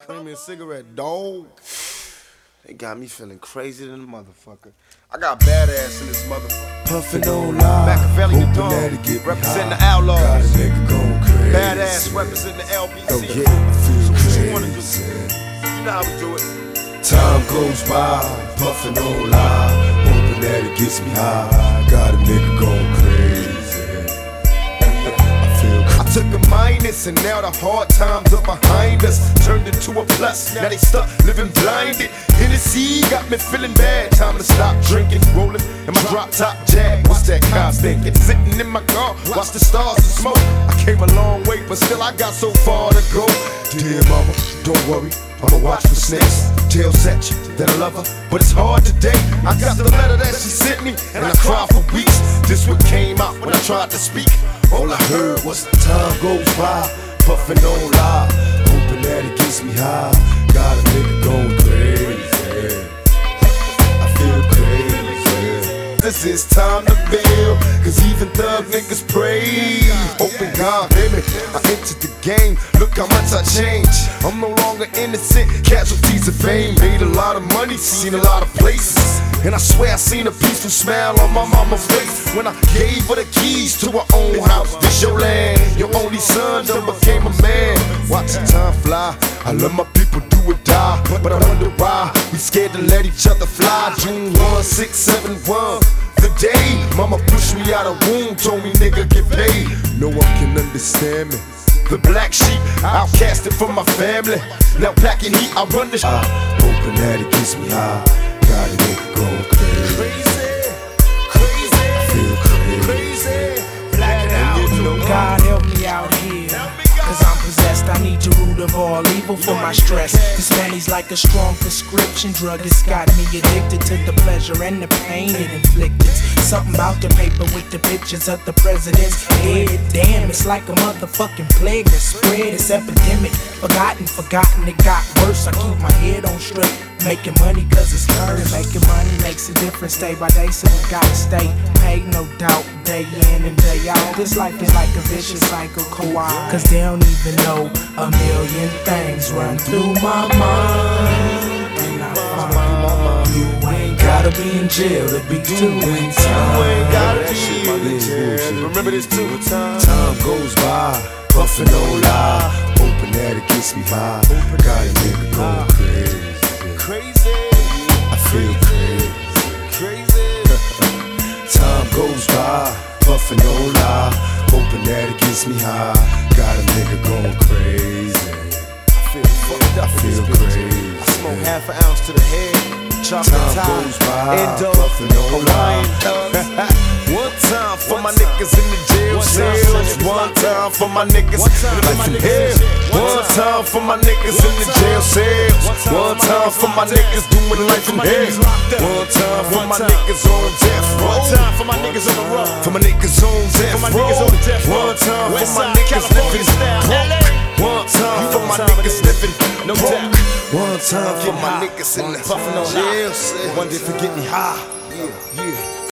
Premium cigarette, dog. They got me feeling crazy than a motherfucker. I got badass in this motherfucker. Puffin' on live, Machiavelli the hoping dog, that it get me representing the high. Outlaws. Got a nigga going crazy. Badass representing the LBC. Oh yeah, I feel So what crazy. you wanna do? You know how we do it. Time goes by, puffin' on live, hoping that it gets me high. Got a nigga going crazy. I took a minus and now the hard times are behind us. Turned into a plus, now they stuck living blinded. Hennessy got me feeling bad. Time to stop drinking, rolling in my drop top Jag. What's that cop thinking? Sitting in my car, watch the stars and smoke. I came a long way, but still I got so far to go. Dear mama, don't worry, I'ma watch for snakes. Tell Satch that I love her, But it's hard today. I got the letter that she sent me, and I cried for weeks. This what came out when I tried to speak. all I heard was time goes by, puffin' on live, hoping that it gets me high. Got a nigga going crazy. I feel crazy. This is time to build, cause even thug niggas pray. Open God, baby, I entered the game. Look how much I changed. I'm no longer innocent, casualties of fame. Made a lot of money, seen a lot of places. And I swear I seen a peaceful smile on my mama's face when I gave her the keys to her own house. This your land, your only son done became a man. Watch the time fly, I love my people, do or die. But I wonder why we scared to let each other fly. June 1, 671. The day mama pushed me out of womb, told me nigga get paid. No one can understand me. The black sheep, outcasted from my family. Now packing heat, I run the Hoping that it gets me high. Got a nigga going crazy. crazy, I feel crazy. crazy. Blacking out. God help me out here, cause I'm possessed. I need the root of all evil for my stress. This money's like a strong prescription drug. It's got me addicted to the pleasure and the pain it inflicted. Something about the paper with the pictures of the president's head. Damn, it's like a motherfucking plague that spread. It's epidemic, forgotten, it got worse. I keep my head on straight, making money cause it's curse. Making money makes a difference day by day, so we gotta stay paid, no doubt, day in and day out. This life is like a vicious cycle, cause they don't even know a million things run through my mind. And I find you ain't gotta be in jail to be doing time. You ain't gotta be in jail. Remember this too. Time goes by, puffin' on live, hoping that it gets me high. Got a nigga going crazy. Crazy, I feel crazy. crazy. Time goes by, puffin' on live, hoping that it gets me high. Got a nigga going crazy. I feel fucked up. I feel crazy. I smoke half an ounce to the head. Chocolate Time tie, goes by, Endo, puffin' on Hawaiian live. thugs. One time for my niggas in the jail cells. One time for my niggas life in hell. One time for my niggas in the jail cells. One time for my niggas doing life in hell. One time for my niggas on death row. One time for my niggas on the road. For my niggas on death my row. niggas on death row. One time for West my Side, niggas living California style, broke. One time for my niggas living No broke. doubt. One time for my niggas in the Puffin' on jail live. cell. One day forget me high. Yeah, yeah.